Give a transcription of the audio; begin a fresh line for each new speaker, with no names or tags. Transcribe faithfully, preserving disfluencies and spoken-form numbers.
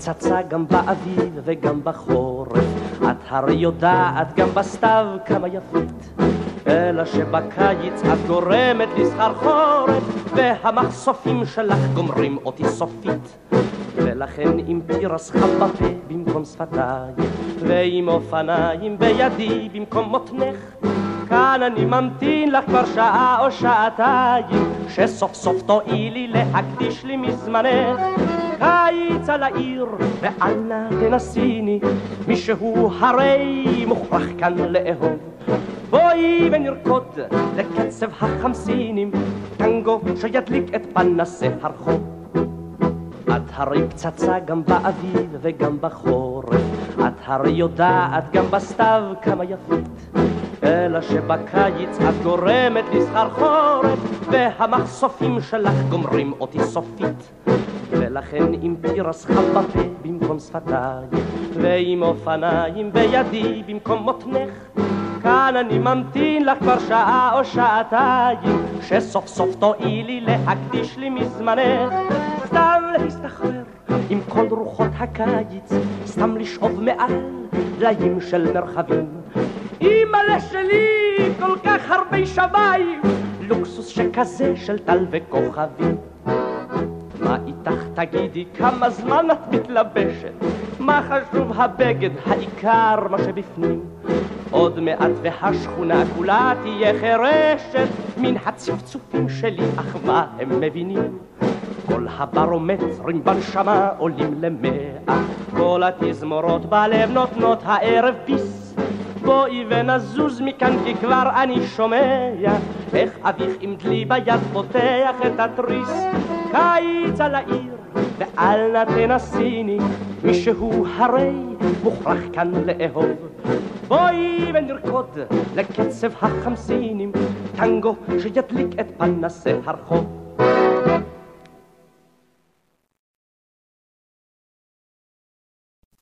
פצצה גם באביב וגם בחורף, את הרי יודעת גם בסתיו כמה יפית, אלא שבקיץ את גורמת לי סחרחורת, והמחשופים שלך גומרים אותי סופית. ולכן עם תירס חם בפה במקום שפתיים, ועם אופניים בידי במקום מותנך, כאן אני ממתין לך כבר שעה או שעתיים, שסוף סוף תואילי להקדיש לי מזמנך. קיץ על העיר ואל נא תנסיני, מישהו הרי מוכרח כאן לאהוב. בואי ונרקוד לקצב החמסינים, טנגו שידליק את פנסי הרחוב. את הרי פצצה גם באביב וגם בחורף, את הרי יודעת גם בסתיו כמה יפית, אלא שבקיץ את גורמת לי סחרחורת, והמחשופים שלך גומרים אותי סופית. ולכן עם תירס חם בפה במקום שפתיים, ועם אופניים בידי במקום מותנך, כאן אני ממתין לך כבר שעה או שעתיים, שסוף סוף תואילי להקדיש לי מזמנך. סתם להסתחרר עם כל רוחות הקיץ, סתם לשאוב מעל דליים של מרחבים. אימא'לה שלי כל כך הרבה שמיים, לוקסוס שכזה של טל וכוכבים. מה איתך תגידי, כמה זמן את מתלבשת, מה חשוב הבגד, העיקר מה שבפנים. עוד מעט והשכונה כולה תהיה חרשת מן הצפצופים שלי, אך מה הם מבינים? כל הברומטרים בנשמה עולים למאה, כל התזמורות בלב נותנות הערב ביס. בואי ונזוז מכאן כי כבר אני שומע איך אביך עם דלי ביד פותח את התריס. קיץ על העיר ואל נא תנסיני, מישהו הרי מוכרח כאן לאהוב. בואי ונרקוד לקצב החמסינים, טנגו שידליק את פנסי הרחוב.